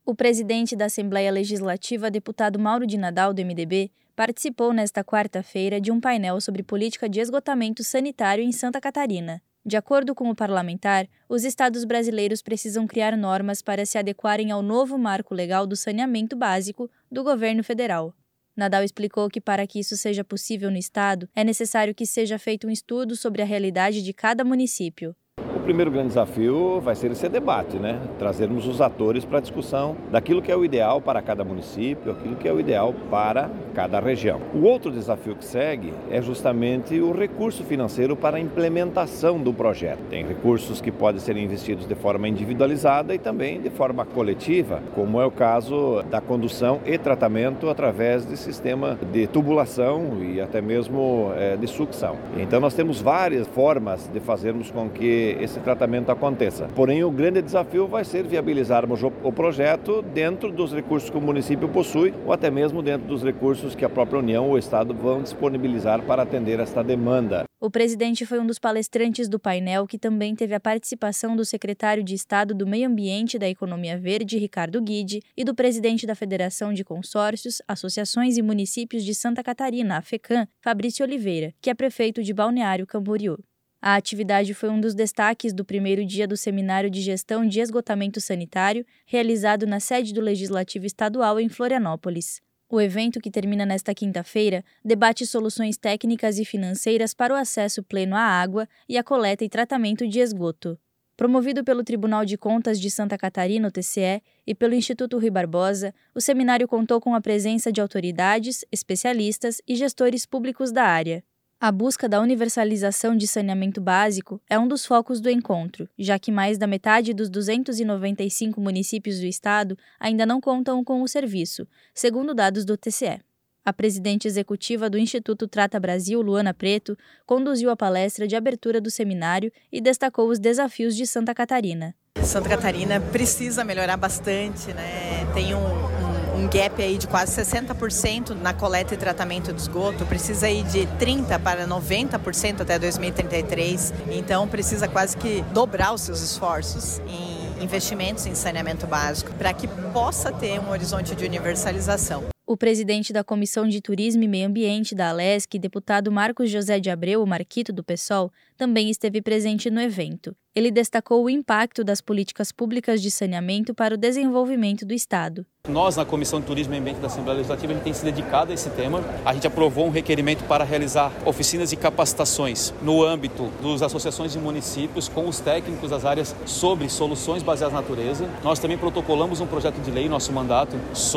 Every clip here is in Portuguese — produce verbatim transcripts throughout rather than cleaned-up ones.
O presidente da Assembleia Legislativa, deputado Mauro de Nadal, do M D B, participou nesta quarta-feira de um painel sobre política de esgotamento sanitário em Santa Catarina. De acordo com o parlamentar, os estados brasileiros precisam criar normas para se adequarem ao novo marco legal do saneamento básico do governo federal. Nadal explicou que para que isso seja possível no estado, é necessário que seja feito um estudo sobre a realidade de cada município. O primeiro grande desafio vai ser esse debate, né? Trazermos os atores para a discussão daquilo que é o ideal para cada município, aquilo que é o ideal para cada região. O outro desafio que segue é justamente o recurso financeiro para a implementação do projeto. Tem recursos que podem ser investidos de forma individualizada e também de forma coletiva, como é o caso da condução e tratamento através de sistema de tubulação e até mesmo é, de sucção. Então nós temos várias formas de fazermos com que esse tratamento aconteça. Porém, o grande desafio vai ser viabilizarmos o projeto dentro dos recursos que o município possui ou até mesmo dentro dos recursos que a própria União ou o Estado vão disponibilizar para atender esta demanda. O presidente foi um dos palestrantes do painel, que também teve a participação do secretário de Estado do Meio Ambiente e da Economia Verde, Ricardo Guide, e do presidente da Federação de Consórcios, Associações e Municípios de Santa Catarina, a FECAM, Fabrício Oliveira, que é prefeito de Balneário Camboriú. A atividade foi um dos destaques do primeiro dia do Seminário de Gestão de Esgotamento Sanitário, realizado na sede do Legislativo Estadual em Florianópolis. O evento, que termina nesta quinta-feira, debate soluções técnicas e financeiras para o acesso pleno à água e a coleta e tratamento de esgoto. Promovido pelo Tribunal de Contas de Santa Catarina, o T C E, e pelo Instituto Rui Barbosa, o seminário contou com a presença de autoridades, especialistas e gestores públicos da área. A busca da universalização de saneamento básico é um dos focos do encontro, já que mais da metade dos duzentos e noventa e cinco municípios do estado ainda não contam com o serviço, segundo dados do T C E. A presidente executiva do Instituto Trata Brasil, Luana Preto, conduziu a palestra de abertura do seminário e destacou os desafios de Santa Catarina. Santa Catarina precisa melhorar bastante, né? Tem um um gap aí de quase sessenta por cento na coleta e tratamento de esgoto, precisa ir de trinta para noventa por cento até dois mil e trinta e três, então precisa quase que dobrar os seus esforços em investimentos em saneamento básico para que possa ter um horizonte de universalização. O presidente da Comissão de Turismo e Meio Ambiente da Alesc, deputado Marcos José de Abreu, o Marquito do PSOL, também esteve presente no evento. Ele destacou o impacto das políticas públicas de saneamento para o desenvolvimento do estado. Nós, na Comissão de Turismo e Meio Ambiente da Assembleia Legislativa, a gente tem se dedicado a esse tema. A gente aprovou um requerimento para realizar oficinas e capacitações no âmbito das associações e municípios com os técnicos das áreas sobre soluções baseadas na natureza. Nós também protocolamos um projeto de lei, nosso mandato,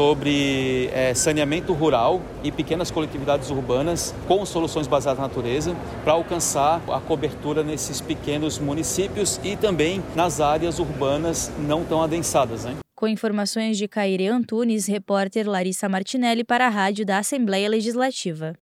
sobre é, saneamento rural e pequenas coletividades urbanas com soluções baseadas na natureza para alcançar a cobertura nesses pequenos municípios e também nas áreas urbanas não tão adensadas, né? Com informações de Caire Antunes, repórter Larissa Martinelli para a Rádio da Assembleia Legislativa.